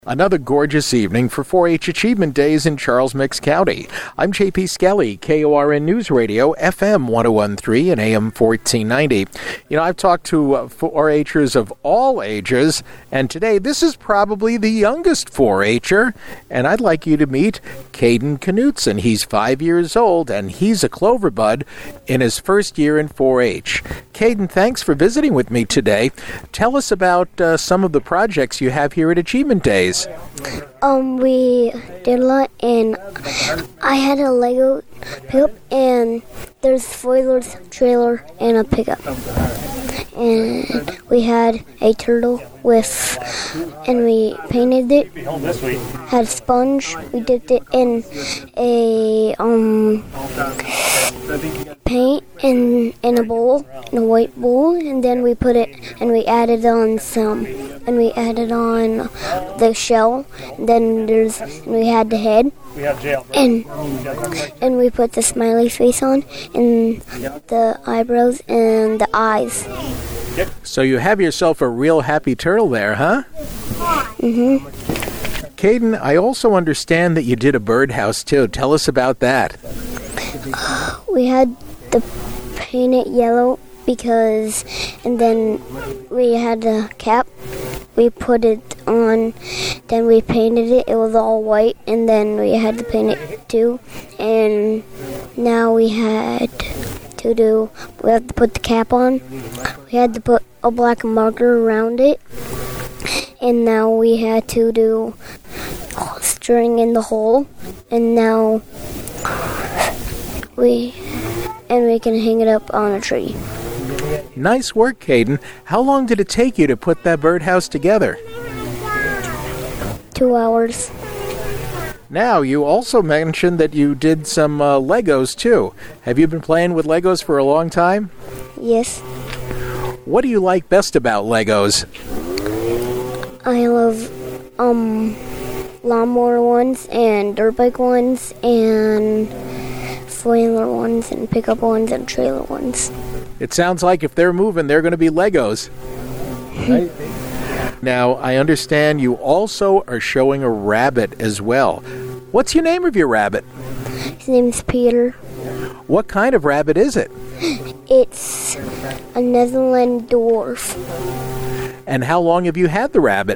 Another gorgeous evening for 4-H Achievement Days in Charles Mix County. I'm J.P. Skelly, KORN News Radio, FM 1013 and AM 1490. I've talked to 4-Hers of all ages, and today this is probably the youngest 4-Her, and I'd like you to meet Caden Knutson. He's 5 years old, and he's a Clover Bud in his first year in 4-H. Caden, thanks for visiting with me today. Tell us about some of the projects you have here at Achievement Days. We did a lot, and I had a Lego pickup, and there's spoilers, trailer, and a pickup. And we had a turtle and we painted it. Had a sponge. We dipped it in a paint in a bowl, in a white bowl, and then we put it and we added on the shell. And then we had the head. And we put the smiley face on, and the eyebrows and the eyes. So you have yourself a real happy turtle there, huh? Mm-hmm. Caden, I also understand that you did a birdhouse too. Tell us about that. We had to paint it yellow and then we had the cap. We put it on, then we painted it. It was all white, and then we had to paint it too. And now we have to put the cap on. We had to put a black marker around it. And now we had to do string in the hole. And now we can hang it up on a tree. Nice work, Caden. How long did it take you to put that birdhouse together? 2 hours. Now, you also mentioned that you did some Legos, too. Have you been playing with Legos for a long time? Yes. What do you like best about Legos? I love lawnmower ones and dirt bike ones and spoiler ones and pickup ones and trailer ones. It sounds like if they're moving, they're going to be Legos. Right? Now, I understand you also are showing a rabbit as well. What's your name of your rabbit? His name's Peter. What kind of rabbit is it? It's a Netherland dwarf. And how long have you had the rabbit?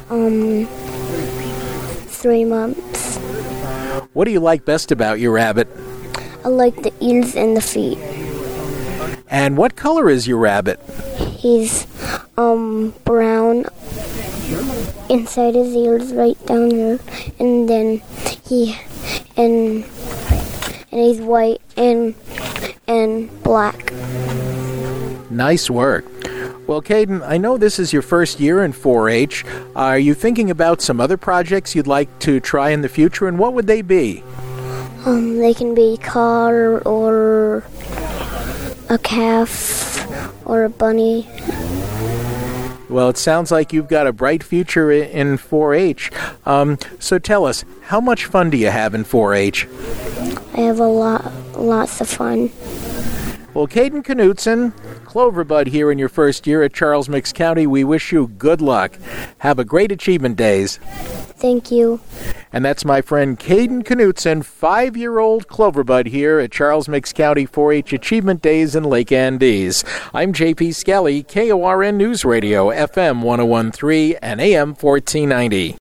3 months. What do you like best about your rabbit? I like the ears and the feet. And what color is your rabbit? He's brown inside his ears, right down here, and then he's white and black. Nice work. Well, Caden, I know this is your first year in 4-H. Are you thinking about some other projects you'd like to try in the future, and what would they be? They can be a car or a calf or a bunny. Well, it sounds like you've got a bright future in 4-H. So tell us, how much fun do you have in 4-H? I have lots of fun. Well, Caden Knutson, Clover Bud here in your first year at Charles Mix County, we wish you good luck. Have a great Achievement Days. Thank you. And that's my friend Caden Knutson, 5-year-old Clover Bud here at Charles Mix County 4-H Achievement Days in Lake Andes. I'm J.P. Skelly, KORN News Radio, FM 1013 and AM 1490.